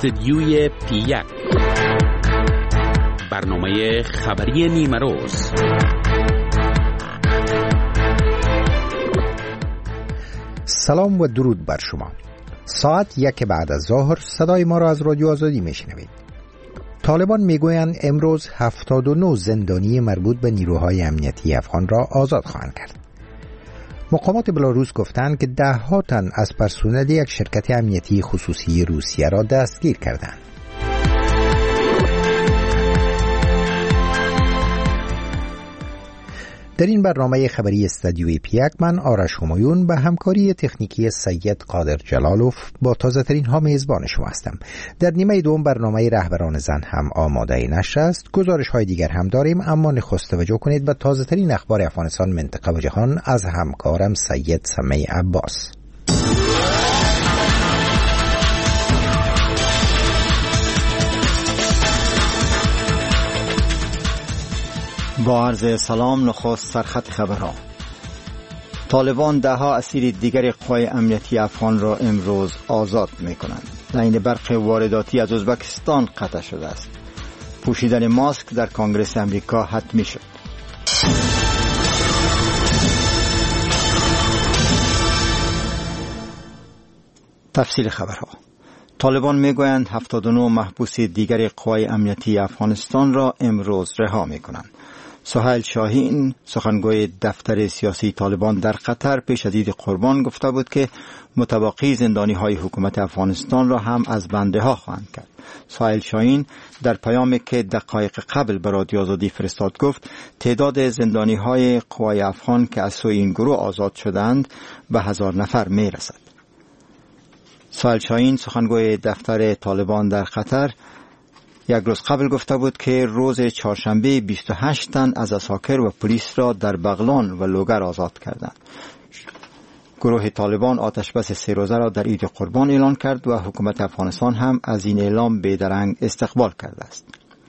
استدیوی پی1، برنامه خبری نیمه روز. سلام و درود بر شما. ساعت 1 بعد از ظهر صدای ما را از رادیو آزادی میشنوید. طالبان میگویند امروز 79 زندانی مربوط به نیروهای امنیتی افغان را آزاد خواهند کرد. مقامات بلاروس گفتند که 10 تن از پرسنل یک شرکت امنیتی خصوصی روسیه را دستگیر کردند. در این برنامه خبری استدیوی پی1 من آرش همایون به همکاری تکنیکی سید قادر جلالوف با تازه ترین ها میزبان شما هستم. در نیمه دوم برنامه رهبران زن هم آماده نشر است. گزارش های دیگر هم داریم، اما نخست توجه کنید به تازه ترین اخبار افغانستان، منطقه و جهان از همکارم سید سمی عباس. با عرض سلام، نخست سرخط خبرها. طالبان 10 اسیر دیگر قوای امنیتی افغان را امروز آزاد می‌کنند. لاین برق وارداتی از ازبکستان قطع شده است. پوشیدن ماسک در کنگره امریکا حتمی شد. تفصیل خبرها. طالبان میگویند 79 محبوس دیگر قوای امنیتی افغانستان را امروز رها می‌کنند. سهیل شاهین، سخنگوی دفتر سیاسی طالبان در قطر، پیش از عید قربان گفته بود که متبقی زندانی‌های حکومت افغانستان را هم از بنده ها خواهند کرد. سهیل شاهین در پیامی که دقایق قبل به رادیو آزادی فرستاد گفت تعداد زندانی‌های قوای افغان که از سوی این گروه آزاد شدند به 1000 نفر می‌رسد. سهیل شاهین، سخنگوی دفتر طالبان در قطر، یک روز قبل گفته بود که روز چهارشنبه 28 تن از عساکر و پلیس را در بغلان و لوگر آزاد کردند. گروه طالبان آتشبس 3 روزه را در عید قربان اعلان کرد و حکومت افغانستان هم از این اعلام بیدرنگ استقبال کرده است.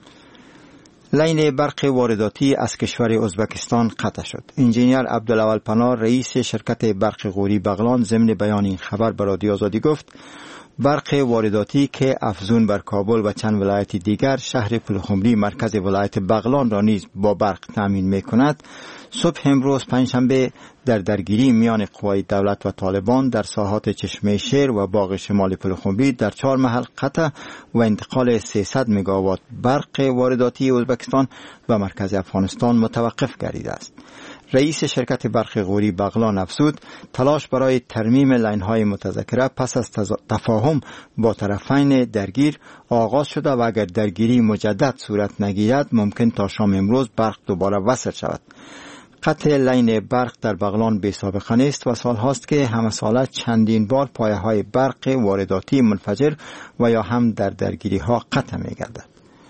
لاین برق وارداتی از کشور ازبکستان قطع شد. انجینیر عبدالاول پناه، رئیس شرکت برق غوری بغلان، ضمن بیان این خبر به رادیو آزادی گفت برق وارداتی که افزون بر کابل و چند ولایت دیگر شهر پلخمری مرکز ولایت بغلان را نیز با برق تامین می‌کند، صبح امروز پنجشنبه در درگیری میان قوای دولت و طالبان در ساحات چشمه شیر و باغ شمال پلخمری در 4 محل قطع و انتقال 300 مگاوات برق وارداتی ازبکستان به مرکز افغانستان متوقف گردیده است. رئیس شرکت برق غوری بغلان افزود تلاش برای ترمیم لاین‌های متذکره پس از تفاهم با طرفین درگیر آغاز شده و اگر درگیری مجدد صورت نگیرد ممکن تا شام امروز برق دوباره وصل شود. قطع لاین برق در بغلان بی سابقه نیست و سال هاست که همه ساله چندین بار پایه های برق وارداتی منفجر و یا هم در درگیری ها قطع می گردد.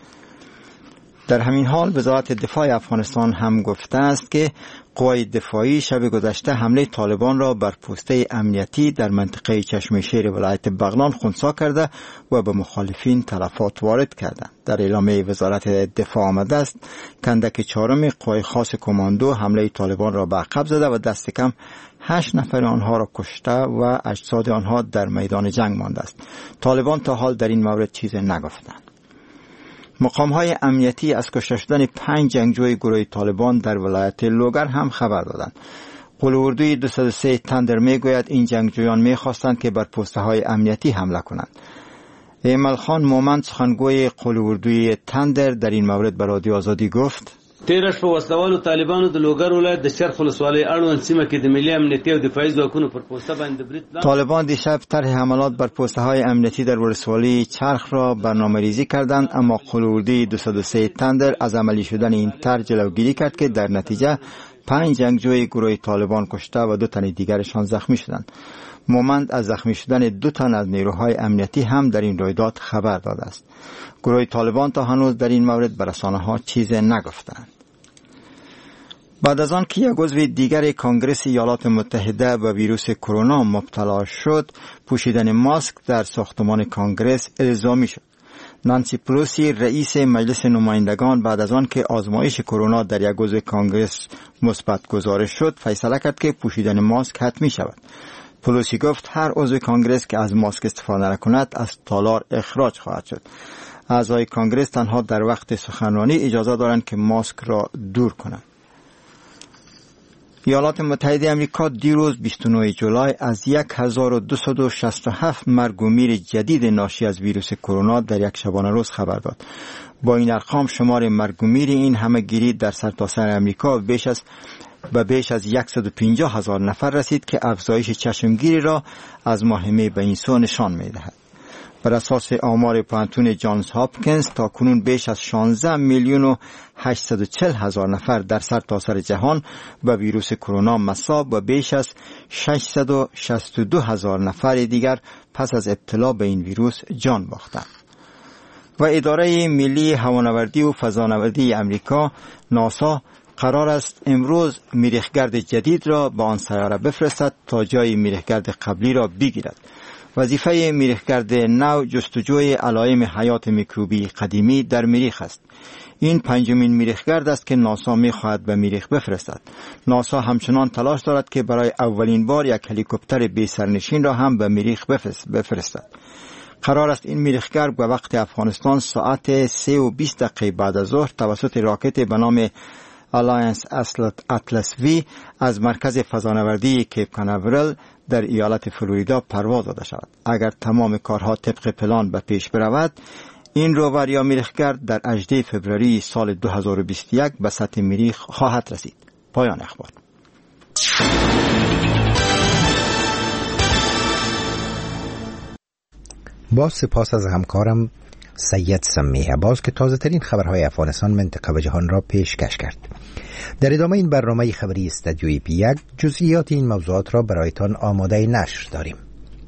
در همین حال وزارت دفاع افغانستان هم گفته است که قوای دفاعی شب گذشته حمله طالبان را بر پوسته امنیتی در منطقه چشمه شیر ولایت بغلان خنثی کرده و به مخالفین تلفات وارد کردند. در اعلامیه وزارت دفاع آمده است کندک 4 قوای خاص کماندو حمله طالبان را به عقب زده و دست کم 8 نفر آنها را کشته و اجساد آنها در میدان جنگ مانده است. طالبان تا حال در این مورد چیزی نگفتند. مقام‌های امنیتی از کشته شدن 5 جنگجوی گروه طالبان در ولایت لوگر هم خبر دادند. قول اردوی 203 تندر میگوید این جنگجویان میخواستند که بر پسته‌های امنیتی حمله کنند. ایمل خان مومند، سخنگوی قول اردوی تندر، در این مورد به رادیو آزادی گفت تیرش په وسلوالو طالبانو د لوګر ولایت د شرق ولسوالۍ اړوند سیمه کې د ملي امنیتي او دفاعي ځواکونو پر پوسته باندې برید. طالبان دیشب طرح حملات بر پوسته‌های امنیتی در ولسوالی چرخ را برنامه‌ریزی کردند، اما قلوردی 203 تندر از عملی شدن این طرح جلوگیری کرد که در نتیجه 5 جنگجوی گروه طالبان کشته و 2 تن دیگرشان زخمی شدند. مومند از زخمی شدن 2 تن از نیروهای امنیتی هم در این رویداد خبر داده است. گروه طالبان تا هنوز در این مورد به رسانه‌ها چیزی نگفتند. بعد از آن که یک عضو دیگر کنگره ایالات متحده به ویروس کرونا مبتلا شد، پوشیدن ماسک در ساختمان کنگره الزامی شد. نانسی پلوسی، رئیس مجلس نمایندگان، بعد از آن که آزمایش کرونا در یک عضو کنگره مثبت گزارش شد، فیصله کرد که پوشیدن ماسک حتمی شود. پلوسی گفت هر عضو کانگرس که از ماسک استفاده نکند از تالار اخراج خواهد شد. اعضای کانگرس تنها در وقت سخنرانی اجازه دارند که ماسک را دور کنند. ایالات متحده آمریکا دیروز 29 جولای از 1267 مرگ و میر جدید ناشی از ویروس کرونا در یک شبانه روز خبر داد. با این ارقام شمار مرگ و میر این همه‌گیری در سرتاسر آمریکا بیش از 150,000 نفر رسید که افزایش چشمگیری را از ماه می به این سو نشان می دهد. بر اساس آمار پانتون جانز هاپکینز تا کنون بیش از 16,840,000 نفر در سرتاسر جهان به ویروس کرونا مصاب و بیش از 662,000 نفر دیگر پس از ابتلا به این ویروس جان باختند. و اداره ملی هوانوردی و فضانوردی امریکا ناسا قرار است امروز مریخگرد جدید را به آن سیاره بفرستد تا جای مریخگرد قبلی را بگیرد. وظیفه مریخگرد نو جستجوی علائم حیات میکروبی قدیمی در مریخ است. این پنجمین مریخگرد است که ناسا می‌خواهد به مریخ بفرستد. ناسا همچنان تلاش دارد که برای اولین بار یک هلیکوپتر بی سرنشین را هم به مریخ بفرستد. قرار است این مریخگرد به وقت افغانستان ساعت 3:20 بعد از ظهر توسط راکت به نام الاینس اطلس وی از مرکز فضانوردی کیپ کاناورل در ایالت فلوریدا پرواز داده شود. اگر تمام کارها طبق پلان به پیش برود، این روور یا مریخگرد در 18 فوریه سال 2021 به سطح مریخ خواهد رسید. پایان اخبار. با سپاس از همکارم سید سمیه باز که تازه ترین خبرهای افغانستان، منطقه و جهان را پیشکش کرد. در ادامه این برنامه خبری استودیوی پی1 جزئیات این موضوعات را برایتان آماده نشر داریم.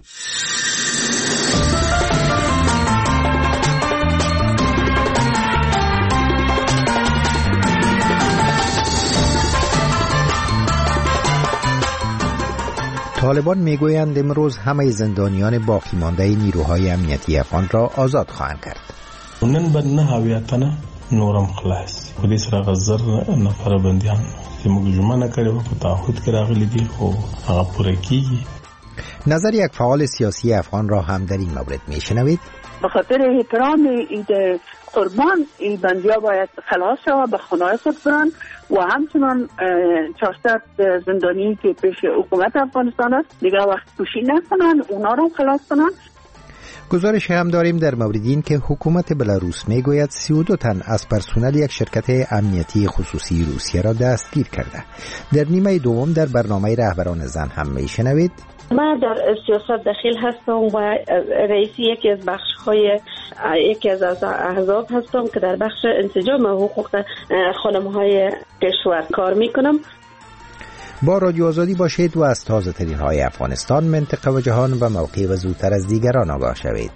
طالبان میگویند امروز همه زندانیان باقی مانده نیروهای امنیتی افغان را آزاد خواهند کرد. نن به 9 تنه نورم خلاص په دې سره غزر نفر بنديان چې موږ جمعنه کړو په تعهد کې راغلي دي خو هغه پوره کیږي. نظر یک فعال سیاسی افغان را هم در این مورد میشنوید. به خاطر احترام عید قربان این بندیا باید خلاص شود، به خانه‌های خود برن و همچنان 400 زندانی که پیش حکومت افغانستان است دیگه وقت پوشی نکنن، اونا رو خلاص کنن. گزارش هم داریم در مورد این که حکومت بلاروس میگوید 32 تن از پرسنل یک شرکت امنیتی خصوصی روسیه را دستگیر کرده. در نیمه دوم در برنامه رهبران زن هم میشنوید. من در سیاست داخل هستم و رئیسی یکی از بخش‌های یکی از احزاب هستم که در بخش انسجام حقوق خانم‌های کشور کار میکنم. با رادیو آزادی باشید و از تازه ترین های افغانستان، منطقه و جهان و موقع و زودتر از دیگران آگاه شوید.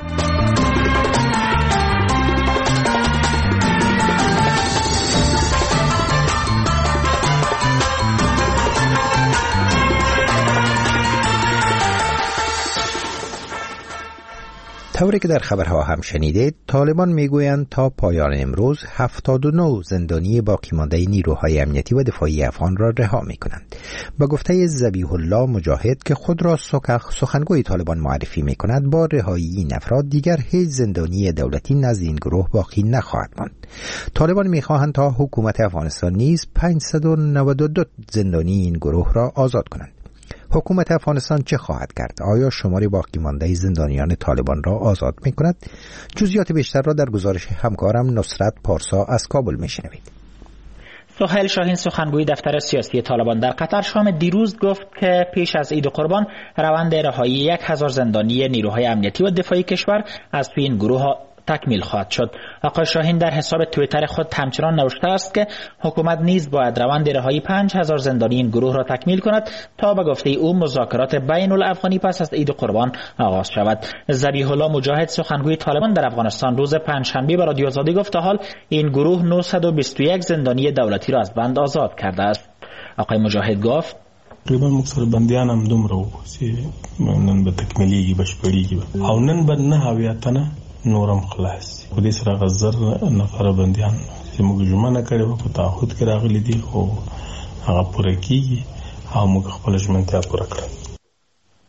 طوری که در خبرها هم شنیدید، طالبان میگویند تا پایان امروز 79 زندانی باقی مانده نیروهای امنیتی و دفاعی افغان را رها میکنند. با گفته ذبیح الله مجاهد که خود را سخنگوی طالبان معرفی میکند، با رهایی این افراد دیگر هیچ زندانی دولتی نزد این گروه باقی نخواهد ماند. طالبان میخواهند تا حکومت افغانستان نیز 592 زندانی این گروه را آزاد کنند. حکومت افغانستان چه خواهد کرد؟ آیا شمار باقی مانده زندانیان طالبان را آزاد می کند؟ جزئیات بیشتر را در گزارش همکارم نصرت پارسا از کابل می شنوید. سهیل شاهین سخنگوی دفتر سیاسی طالبان در قطر شام دیروز گفت که پیش از عید قربان روند رهایی 1000 زندانی نیروهای امنیتی و دفاعی کشور از این گروه تکمیل خواهد شد. آقای شاهین در حساب توییتر خود همچنان نوشته است که حکومت نیز باید روند رهایی 5000 زندانی این گروه را تکمیل کند تا به گفته او مذاکرات بین الافغانی پس از عید قربان آغاز شود. ذبیح الله مجاهد سخنگوی طالبان در افغانستان روز پنجشنبه به رادیو آزادی گفت تا حال این گروه 921 زندانی دولتی را از بند آزاد کرده است. آقای مجاهد گفت تقریبا مکسر بندیان هم دومره و چې نن به تکمیلیږي بشپړیږي او نن به 9 تنه نورم خلاص په دې سره غزر نفر بنديان چې موږ جمعنه کړو په تعهد کې راغلي دي خو هغه پوره کیږي او موږ خپل ژمنتیا پوره کړو.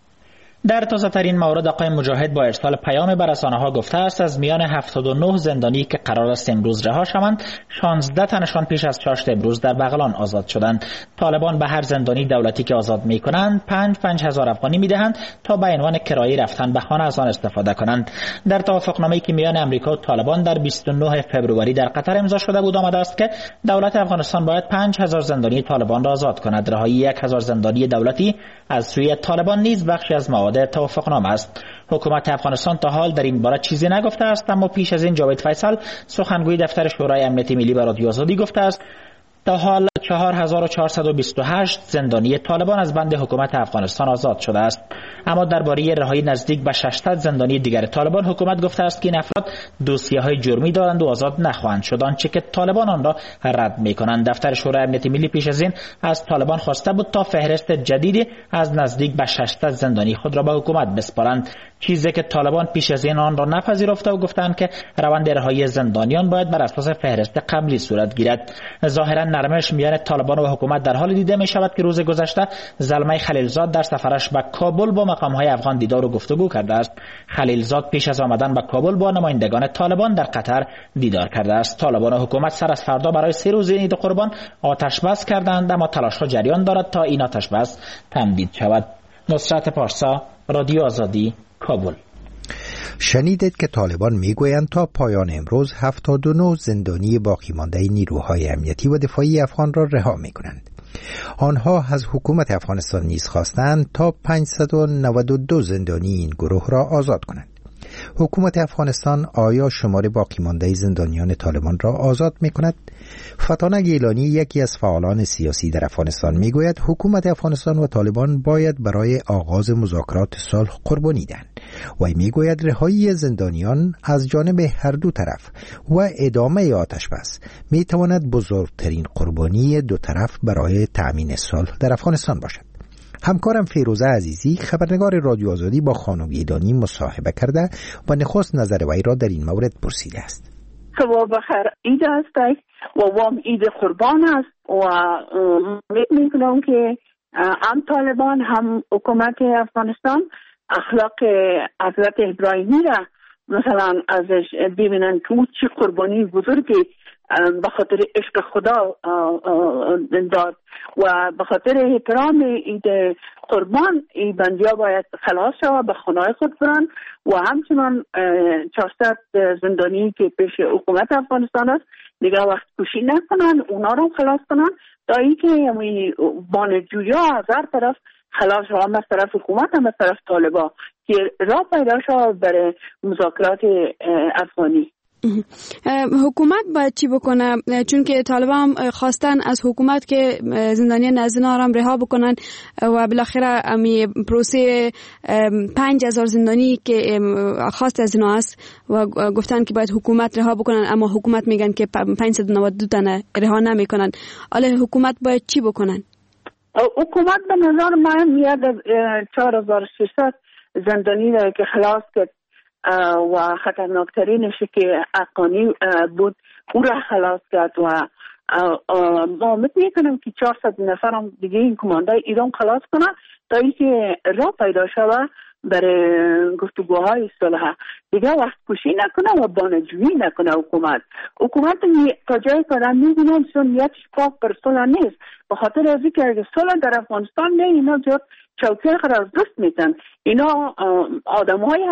در تازه‌ترین مورد آقای مجاهد با ارسال پیام به رسانه‌ها گفته است از میان 79 زندانی که قرار است امروز رها شوند 16 تنشان پیش از چاشت امروز در بغلان آزاد شدند. طالبان به هر زندانی دولتی که آزاد می‌کنند 5,000 افغانی می‌دهند تا به عنوان کرایه رفتن به خانه از آن استفاده کنند. در توافقنامه‌ای که میان امریکا و طالبان در 29 فوریه در قطر امضا شده بود آمده است که دولت افغانستان باید 5,000 زندانی طالبان را آزاد کند. رهایی 1,000 زندانی دولتی از سوی طالبان نیز بخشی از مواد توافقنامه است. حکومت افغانستان تا حال در این باره چیزی نگفته است، اما پیش از این جاوید فیصل سخنگوی دفتر شورای امنیت ملی به رادیو آزادی گفته است تا حال 4428 زندانی طالبان از بند حکومت افغانستان آزاد شده است. اما درباره رهایی نزدیک به 600 زندانی دیگر طالبان حکومت گفته است که این افراد دوسیه‌های جرمی دارند و آزاد نخواهند شد، آنچه که طالبان آن را رد می‌کنند. دفتر شورای امنیت ملی پیش از این از طالبان خواسته بود تا فهرست جدیدی از نزدیک به 600 زندانی خود را به حکومت بسپارند، چیزی که طالبان پیش از این آن را نپذیرفته و گفتند که روند رهایی زندانیان باید بر اساس فهرست قبلی صورت گیرد. ظاهرا نرمش میان طالبان و حکومت در حال دیده می شود که روز گذشته زلمه خلیلزاد در سفرش به کابل با مقام‌های افغان دیدار و گفتگو کرده است. خلیلزاد پیش از آمدن به کابل با نمایندگان طالبان در قطر دیدار کرده است. طالبان و حکومت سر از فردا برای 3 روز عید قربان آتش بس کردند، اما تلاش‌ها جریان دارد تا این آتش بس تمدید شود. نصرت پارسا، رادیو آزادی، کابل. شنیدید که طالبان میگویند تا پایان امروز 79 زندانی باقی مانده نیروهای امنیتی و دفاعی افغان را رها میکنند. آنها از حکومت افغانستان نیز خواستند تا 592 زندانی این گروه را آزاد کنند. حکومت افغانستان آیا شمار باقی مانده زندانیان طالبان را آزاد میکند؟ فتانه گیلانی یکی از فعالان سیاسی در افغانستان میگوید حکومت افغانستان و طالبان باید برای آغاز مذاکرات صلح قربانی دهند و میگوید رهایی زندانیان از جانب هر دو طرف و ادامه آتش بس میتواند بزرگترین قربانی دو طرف برای تأمین صلح در افغانستان باشد. همکارم فیروزه عزیزی خبرنگار رادیو آزادی با خانم گیلانی مصاحبه کرده و نخست نظر وی را در این مورد پرسیده است. صبح بخیر، عید است و وام عید قربان است و می‌کنم که هم طالبان هم حکومت افغانستان اخلاق حضرت ابراهیمی را مثلا ازش ببینن که چه قربانی بزرگی به خاطر عشق خدا داد و به خاطر احترام عید قربان این بندیا باید خلاص شود به خانه خود برن و همچنان 400 زندانی که پیش حکومت افغانستان است دیگه وقت کشی نکنن، اونا رو خلاص کنن تا اینکه بانجویا از هر طرف خلاص شود، هم از طرف حکومت هم از طرف طالبا که راه پیدا شود برای مذاکرات افغانی. حکومت باید چی بکنه؟ چون که طالبان خواستن از حکومت که زندانیان از زندان هم رها بکنن و بالاخره امی پروسه 5,000 زندانی که خواست از اینا است و گفتن که باید حکومت رها بکنن، اما حکومت میگن که 592 تنه رها نمیکنن. حالا حکومت باید چی بکنن؟ حکومت به نظر من میاد 4,600 زندانی را که خلاص کرد و خطرناکترینش که افغانی بود او را خلاص کرد و ما میکنم که 400 نفر هم دیگه این کمانده ایران خلاص کنه تا اینکه راه پیدا شود برای گفتگوهای صلح. دیگه وقت کشی نکنه و بانجویی نکنه. حکومت تا جایی که آدم میبینم نیتش پاک بر صلح نیست، به خاطر از اینکه اگه صلح در افغانستان نه اینا زیاد چوکی خراب درست میتن. اینا آدمایی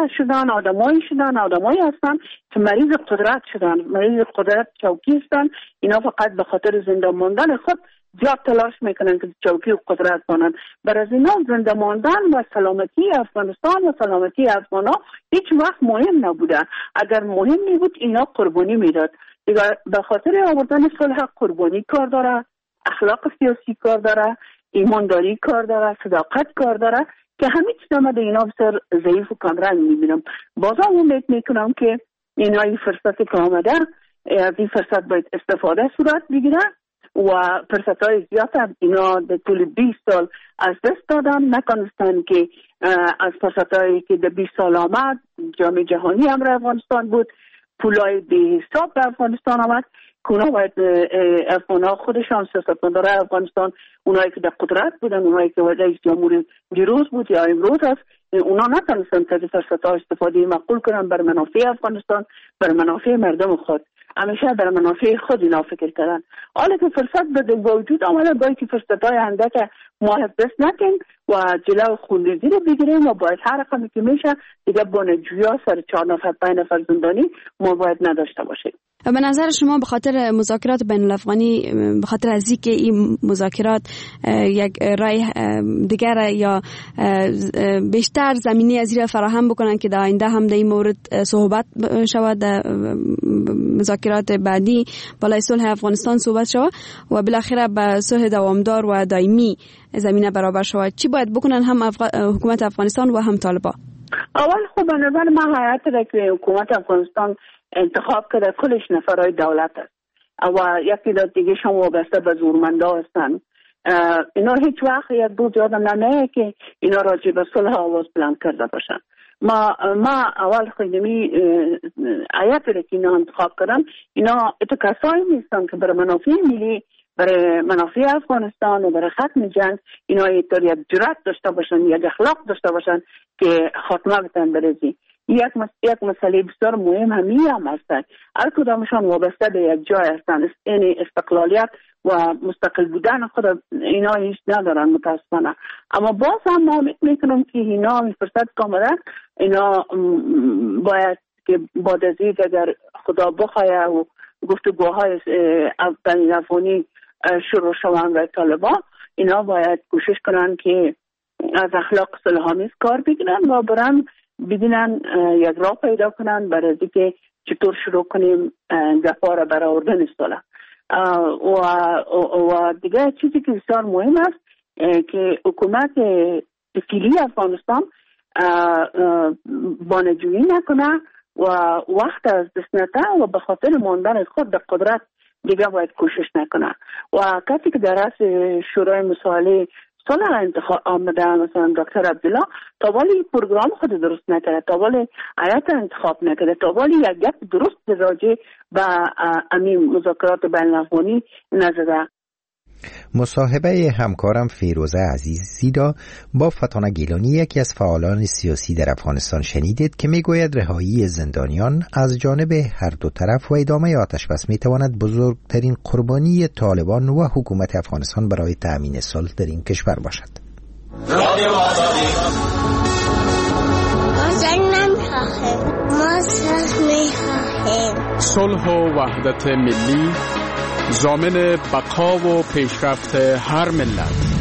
هستن که مریض قدرت شدن، مریض قدرت چوکی هستن. اینا فقط به خاطر زنده ماندن خود زیاد تلاش میکنن که چوکی و قدرت کنن. برای اینا زنده ماندن و سلامتی افغانستان و سلامتی افغانا هیچ وقت مهم نبوده. اگر مهم می بود اینا قربانی میداد. دیگه به خاطر آوردن صلح قربانی کار داره، اخلاق سیاسی کار داره، ایمانداری کار داره، صداقت کار داره که همه چیز ما در اینا بسیار ضعیف و کمرنگ میبینم. بازم امید میکنم که اینا این فرصت که آمده از این فرصت باید استفاده صورت بگیره و فرصت های زیاد هم اینا در طول 20 سال از دست دادن، نکنستن که از فرصت هایی که در 20 سال آمد جام جهانی امر افغانستان بود، پولای به حساب به افغانستان آمد، اونا باید افغان‌ها خودشان سیاستمدارای افغانستان، اونایی که در قدرت بودن، اونایی که رئیس جمهور دیروز بود یا امروز هست، اونا نتونستن از فرصت‌ها استفاده معقول کنن بر منافع افغانستان، بر منافع مردم خود. همیشه بر منافع خود اینا فکر کردن. حالا که فرصت به وجود آمده، باید که فرصت‌های اندک ما حفظ نکنیم و جلو خونریزی رو بگیریم و باید هر رقمی که میشه دیگه بانجویا سر 4 نفر 5 نفر زندانی ما باید نداشته باشیم. به نظر شما به خاطر مذاکرات بین الافغانی، به خاطر از اینکه این مذاکرات یک رای دیگر یا بیشتر زمینی از این فراهم بکنن که در آینده هم در این مورد صحبت شود، در مذاکرات بعدی بالای صلح افغانستان صحبت شود و بالاخره به صلح دوامدار و دائمی زمینه برابر شود، چی باید بکنن هم حکومت افغانستان و هم طالبان؟ اول خب به نظر من حیات را که حکومت افغانستان انتخاب کرده کلش نفرای دولت است و یکی داد دیگه شما وابسته به زورمندا هستن. اینا هیچ وقت یک روز یادم نمیاد که اینا راجع به صلح آواز بلند کرده باشن. ما اول خیلی حیات را که اینا انتخاب کردن، اینا کسایی نیستن که برای منافع ملی، برای منافع افغانستان و برای ختم جنگ اینا یک جرأت داشته باشن، یک اخلاق داشته باشن که خاتمه بتن برزی. یک مسئله بسیار مهم هم هستند. هر کدامشان وابسته به یک جای هستند. این استقلالیت و مستقل بودن خود اینا هیچ ندارن متاسفانه. اما باز هم ما میکنم که اینا فرصت کاملا اینا باید که بعد از این اگر خدا بخواه و گفتگوهای بین الافغانی شروع شوند و طالبان، اینا باید کوشش کنن که از اخلاق صلح‌آمیز کار بگیرن و برن ببینن یک راه پیدا کنن برای اینکه چطور شروع کنیم گپا را برآوردن صلح. و دیگه چیزی که بسیار مهم است که حکومت فعلی افغانستان بانجویی نکنه و وقت از دست نده و به خاطر ماندن خود در قدرت دیگه باید کوشش نکنه. و کسی که در رأس شورای مسائله صلح انتخاب آمده مثلا دکتر عبدالله تاوالی پروگرام خود درست نکرده، تاوالی آیت انتخاب نکرده، تاوالی یک گپ درست راجع به امین مذاکرات بین الافغانی نزده. مصاحبه همکارم فیروزه عزیزی را با فتانه گیلانی، یکی از فعالان سیاسی در افغانستان، شنیدید که میگوید رهایی زندانیان از جانب هر دو طرف و ادامه آتشبس میتواند بزرگترین قربانی طالبان و حکومت افغانستان برای تأمین صلح در این کشور باشد. صلح و وحدت ملی ضامن بقا و پیشرفت هر ملت.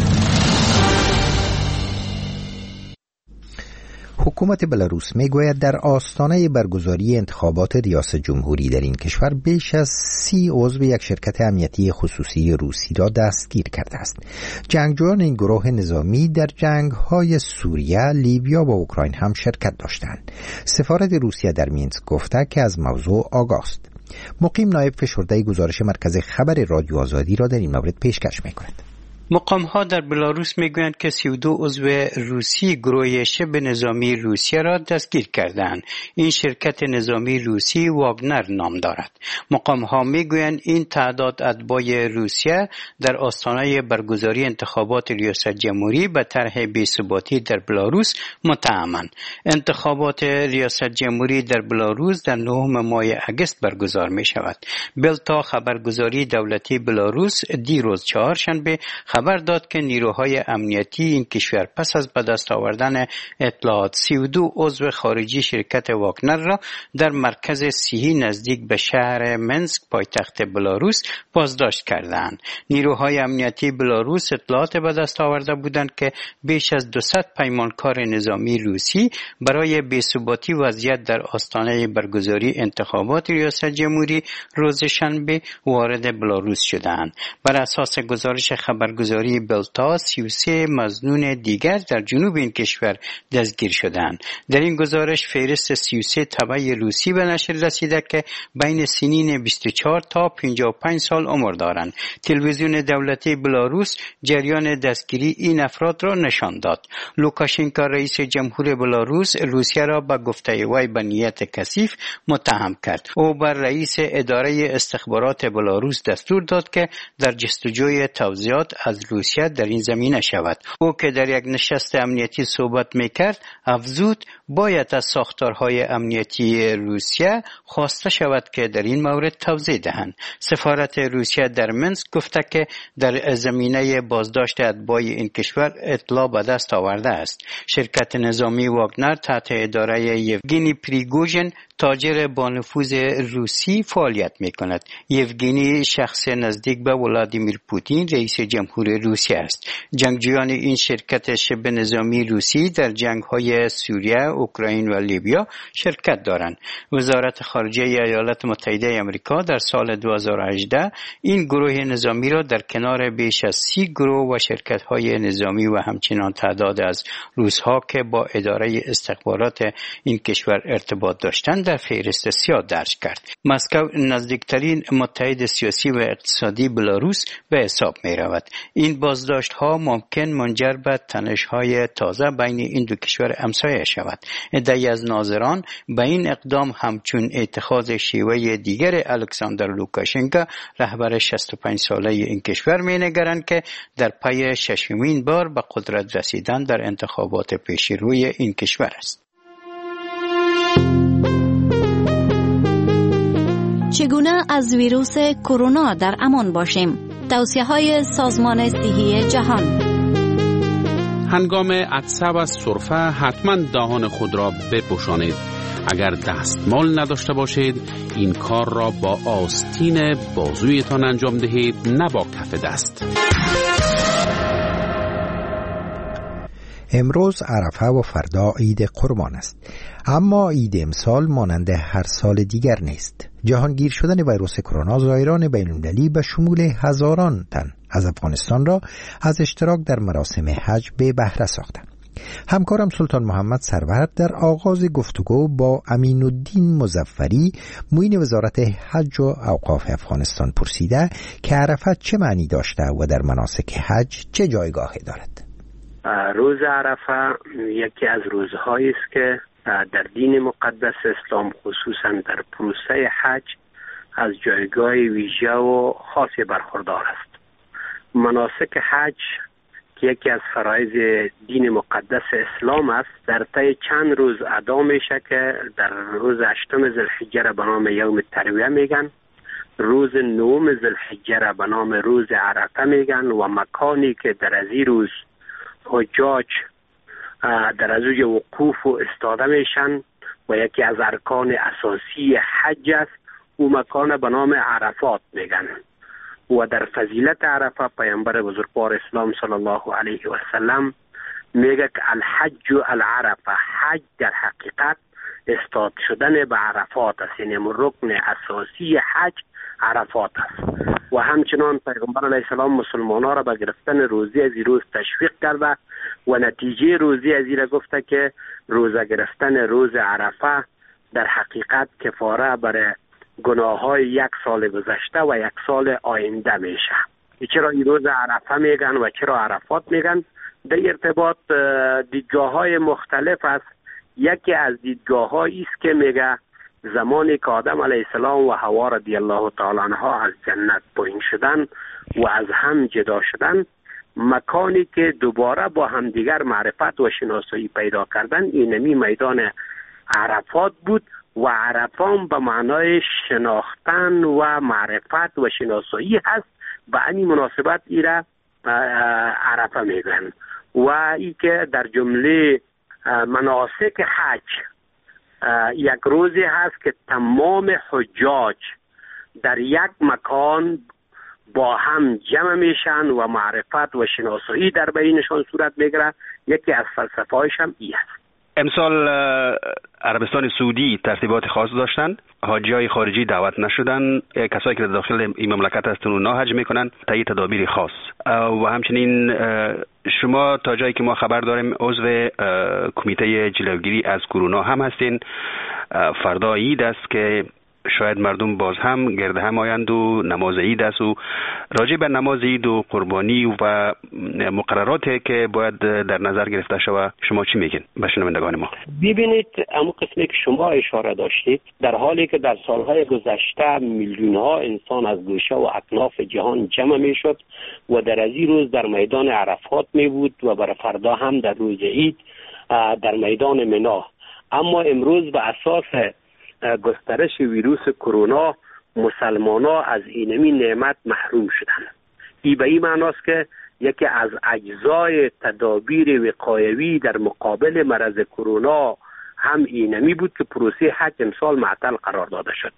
حکومت بلاروس میگوید در آستانه برگزاری انتخابات ریاست جمهوری در این کشور بیش از 30 عضو یک شرکت امنیتی خصوصی روسی را دستگیر کرده است. جنگجویان این گروه نظامی در جنگ‌های سوریه، لیبیا و اوکراین هم شرکت داشتند. سفارت روسیه در مینسک گفته که از موضوع آگاه است. مقیم نایب فشرده گزارش مرکز خبر رادیو آزادی را در این مورد پیشکش می‌کند. مقام‌ها در بلاروس میگویند که 32 عضو روسی گروه شبه نظامی روسیه را دستگیر کردند. این شرکت نظامی روسی واگنر نام دارد. مقام‌ها میگویند این تعداد اتباع روسیه در آستانه برگزاری انتخابات ریاست جمهوری به طرح بی‌ثباتی در بلاروس متهمند. انتخابات ریاست جمهوری در بلاروس در 9 ماه اگست برگزار می شود. بلتا خبرگزاری دولتی بلاروس دیروز چهارشنبه خبر داد که نیروهای امنیتی این کشور پس از به دست آوردن اطلاعات 32 عضو خارجی شرکت واگنر را در مرکز صحی نزدیک به شهر منسک پایتخت بلاروس بازداشت کردند. نیروهای امنیتی بلاروس اطلاعات به دست آورده بودند که بیش از 200 پیمانکار نظامی روسی برای بی‌ثباتی وضعیت در آستانه برگزاری انتخابات ریاست جمهوری روز شنبه وارد بلاروس شدند. بر اساس گزارش خبرگزاری مزاری بلتا 33 مظنون دیگر در جنوب این کشور دستگیر شدند. در این گزارش فهرست 33 تبع روسی به نشر رسیده که بین سنین 24 تا 55 سال عمر دارند. تلویزیون دولتی بلاروس جریان دستگیری این افراد را نشان داد. لوکاشنکو رئیس جمهور بلاروس روسیه را به گفته وی به نیت کثیف متهم کرد. او بر رئیس اداره استخبارات بلاروس دستور داد که در جستجوی توضیحات از روسیه در این زمینه شود. او که در یک نشست امنیتی صحبت میکرد افزود باید از ساختارهای امنیتی روسیه خواسته شود که در این مورد توضیح دهند. سفارت روسیه در منسک گفته که در زمینه بازداشت اتباع این کشور اطلاع به دست آورده است. شرکت نظامی واگنر تحت اداره یوگنی پریگوژن تاجر با نفوذ روسی فعالیت میکند. یوگنی شخص نزدیک به ولادیمیر پوتین رئیس جمهور روسیه است. جنگجویان این شرکت شبه نظامی روسی در جنگ‌های سوریه، اوکراین و لیبیا شرکت دارند. وزارت خارجه ایالات متحده آمریکا در سال 2018 این گروه نظامی را در کنار بیش از 30 گروه و شرکت‌های نظامی و همچنان تعداد از روس‌ها که با اداره استخبارات این کشور ارتباط داشتند در فهرست سیاه درج کرد. مسکو نزدیکترین متحد سیاسی و اقتصادی بلاروس به حساب می رود. این بازداشت ها ممکن منجر به تنش‌های تازه بین این دو کشور همسایه شود. عده‌ای از ناظران به این اقدام همچون اتخاذ شیوه دیگر الکساندر لوکاشنکو رهبر 65 ساله این کشور می نگرند که در پی ششمین بار به قدرت رسیدن در انتخابات پیش روی این کشور است. چگونه از ویروس کرونا در امان باشیم؟ توصیه‌های سازمان صحی جهان. هنگام عطسه و سرفه حتما دهان خود را بپوشانید. اگر دستمال نداشته باشید این کار را با آستین بازویتان انجام دهید، نه با کف دست. امروز عرفه و فردا عید قربان است، اما عید امسال مانند هر سال دیگر نیست. جهانگیر شدن ویروس کرونا زائران بین‌المللی به شمول هزاران تن از افغانستان را از اشتراک در مراسم حج به بهره ساخته. همکارم سلطان محمد سرور در آغاز گفتگو با امین الدین مظفری معین وزارت حج و اوقاف افغانستان پرسیده که عرفه چه معنی داشته و در مناسک حج چه جایگاهی دارد. روز عرفه یکی از روزهایی است که در دین مقدس اسلام خصوصا در پروسه حج از جایگاه ویژه و خاصی برخوردار است. مناسک حج که یکی از فرایض دین مقدس اسلام است در طی چند روز ادا میشه که در روز 8 ذوالحجه را به نام یوم ترویه میگن، روز 9 ذوالحجه را به نام روز عرفه میگن و مکانی که در از این روز حجاج در از اوج وقوف و استاده میشن و یکی از ارکان اساسی حج است، او مکان به نام عرفات میگن. و در فضیلت عرفه پیامبر بزرگوار اسلام صلی الله علیه و سلم میگه که الحج العرفه، حج در حقیقت استاد شدن به عرفات است، یعنی رکن اساسی حج عرفات است. و همچنان پیغمبر علیه السلام مسلمانان را به گرفتن روزه از این روز تشویق کرده و نتیجه روزه از این را گفته که روزه گرفتن روز عرفه در حقیقت کفاره برای گناه های یک سال گذشته و یک سال آینده میشه. چرا این روز عرفه میگن و چرا عرفات میگن؟ در ارتباط دیدگاه های مختلف است. یکی از دیدگاه هایی است که میگه زمانی که آدم علیه السلام و حوا رضی الله تعالی عنها از جنت پایین شدن و از هم جدا شدن، مکانی که دوباره با همدیگر معرفت و شناسایی پیدا کردن اینمی میدان عرفات بود و عرفان به معنای شناختن و معرفت و شناسایی هست. به این مناسبت ایره عرفه میگن و ای که در جمله مناسک حج یک روزی هست که تمام حجاج در یک مکان با هم جمع میشن و معرفت و شناسایی در بینشان صورت میگیره. یکی از فلسفه‌هایش هم ای است. امسال عربستان سعودی ترتیبات خاص داشتن، حاجیای خارجی دعوت نشدن، کسایی که داخل این مملکت هستن اونا حج میکنن طی تدابیر خاص. و همچنین شما تا جایی که ما خبر داریم عضو کمیته جلوگیری از کرونا هم هستین. فردا عید است که شاید مردم باز هم گرد هم آیند و نماز عید است و راجع به نماز عید و قربانی و مقرراتی که باید در نظر گرفته شود شما چی میگین به شنوندگان ما؟ ببینید اما قسمی که شما اشاره داشتید، در حالی که در سالهای گذشته میلیون ها انسان از گوشه و اطراف جهان جمع میشد و در از این روز در میدان عرفات می بود و برای فردا هم در روز عید در میدان منا، اما امروز به اساس گسترش ویروس کرونا مسلمان‌ها از اینمی نعمت محروم شدند. این به این معناست که یکی از اجزای تدابیر وقایوی در مقابل مرض کرونا هم اینمی بود که پروسه حج امسال معطل قرار داده شد.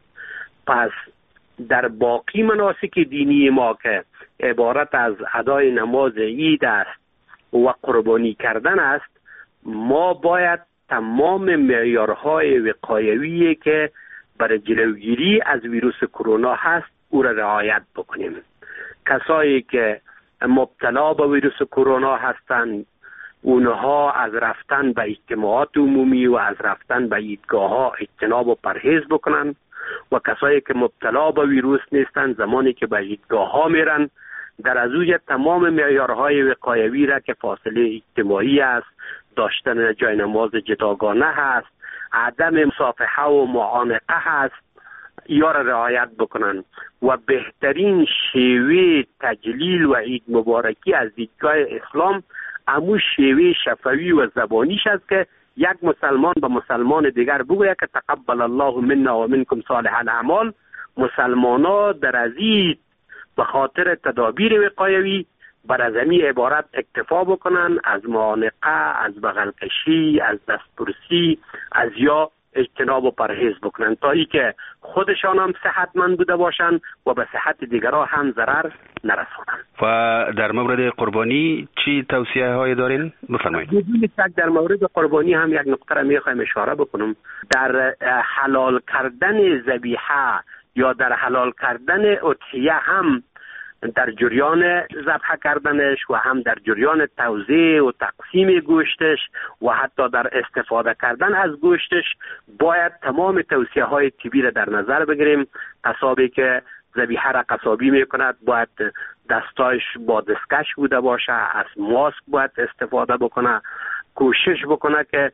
پس در باقی مناسک دینی ما که عبارت از ادای نماز عید است و قربانی کردن است، ما باید تمام معیارهای وقایوی که برای جلوگیری از ویروس کرونا هست او را رعایت بکنیم. کسایی که مبتلا به ویروس کرونا هستند اونها از رفتن به اجتماعات عمومی و از رفتن به عیدگاه ها اجتناب و پرهیز بکنن و کسایی که مبتلا به ویروس نیستند زمانی که به عیدگاه ها میرن در از اوج تمام معیارهای وقایوی را که فاصله اجتماعی است، داشتن جای نماز جداگانه هست، عدم مصافحه و معانقه هست، یا را رعایت بکنن و بهترین شیوه تجلیل و عید مبارکی از دیدگاه اسلام امو شیوه شفوی و زبانیش است که یک مسلمان به مسلمان دیگر بگوید که تقبل الله منا و منکم صالح الاعمال. مسلمانا در از این به خاطر تدابیر وقایوی بر از این عبارت اکتفا بکنن، از معانقه، از بغل کشی، از دستپرسی، از یا اجتناب و پرهیز بکنن تا ای که خودشان هم صحتمند بوده باشند و به صحت دیگران هم ضرر نرسانند. و در مورد قربانی چی توصیه های دارین؟ بفرمایید. بدون شک در مورد قربانی هم یک نکته را میخوایم اشاره بکنم. در حلال کردن ذبیحه یا در حلال کردن اضحیه هم در جریان ذبح کردنش و هم در جریان توزیع و تقسیم گوشتش و حتی در استفاده کردن از گوشتش باید تمام توصیه های طبی را در نظر بگیریم. قصابی که ذبیحه را قصابی میکند باید دستایش با دستکش بوده باشه، از ماسک باید استفاده بکنه، کوشش بکنه که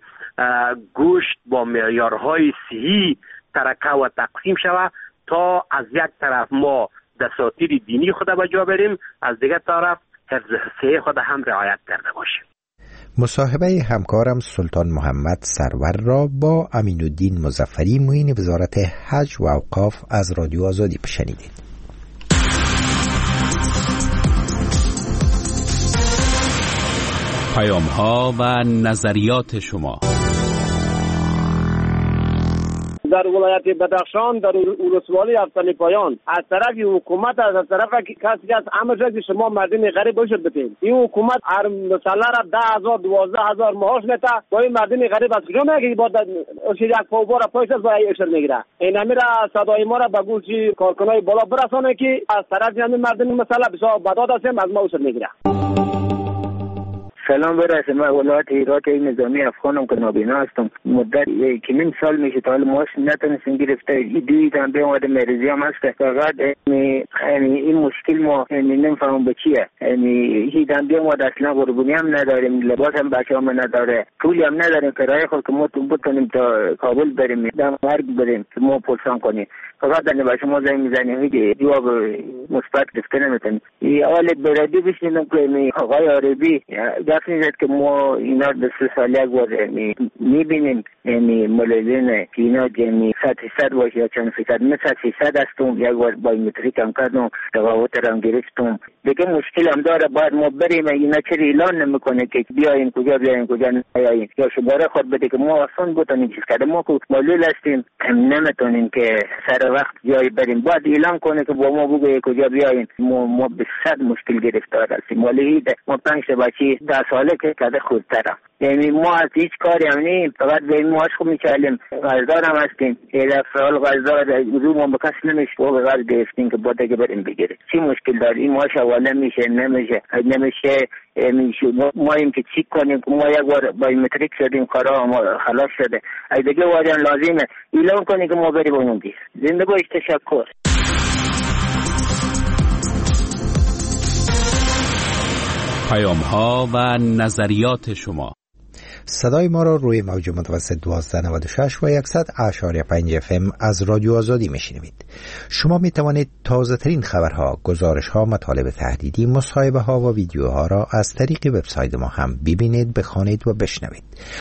گوشت با معیارهای صحی ترکه و تقسیم شود تا از یک طرف ما دساتیر دینی خود به جا بریم، از دیگر طرف حفظ صحت خود هم رعایت کرده باشیم. مصاحبه همکارم سلطان محمد سرور را با امین الدین مظفری معین وزارت حج و اوقاف از رادیو آزادی شنیدید. پیام‌ها و نظریات شما. در ولایت بدخشان در ولسوالی افتانی پایان از طرف حکومت از طرف کسی از امر که شما مردم غریب باشید بتین، این حکومت هر مسئله را 10,000 12,000 معاش میده با این مردم غریب از کجا میگه با یک پاوبار پایش از برای اشر میگیره. این امیر صدای ما را به گوش کارکنای بالا برسانه که از طرف همین مردم مسئله بسیار بداد هستیم از ما اشر میگیره. سلام برسه. من ولایت هرات نظامی افغانم که نابینا هستم. مدت یکمین سال میشه تا حال معاش نتونستیم گرفته. دوی تنبیه اومده مریضی هم هست. فقط این مشکل ما نمیفهمم به چیه. هی تنبیه اومده اصلا قربونی هم نداریم، لباس هم بچه هم نداره، پولی هم نداریم کرایه خود که ما بتونیم تا کابل بریم دم مرگ بریم که ما پرسان کنیم. فقط در بچه ما زنگ میزنیم هیچ جواب مثبت گرفته نمیتونیم. اول برادی بشنیدم که آقای عربی گفت نیست که ما اینا به 3 سال یک بار میبینیم، یعنی ملالین که اینا یعنی 100% باشه یا چند فیصد مثل 300 هستم، یک بار بایومتریک هم کردم، تقاوت هم گرفتم. دیگه مشکل هم داره باید ما بریم. اینا چرا اعلان نمیکنه که بیاین کجا بیاین کجا نیاین یا شماره خود بده که ما اصلا بتونیم چیز کرده. ما که معلول هستیم نمیتونیم که سر وقت جای بریم. باید اعلان کنه که با ما بگه کجا بیاین. ما به 100 مشکل گرفتار هستیم. ولی ما 5 بچه 10 ساله که کده خودتره. یعنی ما از هیچ کاری هم نیم، فقط به این معاش خود میچالیم، قرضدار هم هستیم. الافرال قرضدار روی ما بکس نمیشه و به قرض گرفتیم که باید که بریم بگیره. چی مشکل داره؟ این معاش اول نمیشه ما این که چی کنیم؟ ما یک بار بایومتریک شدیم، کارا ما خلاص شده، اگه دیگه وارد لازمه اعلام کنیم که ما بریم بموندیم. زنده باش. تشکر. پیام ها و نظریات شما. صدای ما را روی موج متوسط 1296 و 100.5 FM از رادیو آزادی میشنوید. شما می توانید تازه ترین خبرها، گزارش ها، مطالب تحلیلی، مصاحبه ها و ویدیوها را از طریق وبسایت ما هم ببینید، بخوانید و بشنوید.